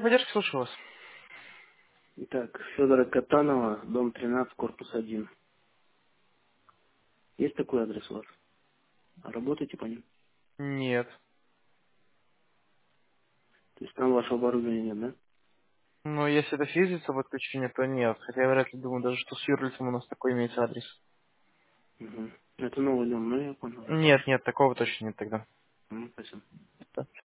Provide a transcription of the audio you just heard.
поддержки, слушаю вас. Итак, Федора Катанова, дом 13, корпус 1. Есть такой адрес у вас? А работаете по ним? Нет. То есть там вашего оборудования нет, да? Ну, если это физица подключение, то нет. Хотя я вряд ли думаю, даже что с Юрлицем у нас такой имеется адрес. Угу. Это новый дом, ну я понял. Нет, нет, такого точно нет тогда. Спасибо. Да.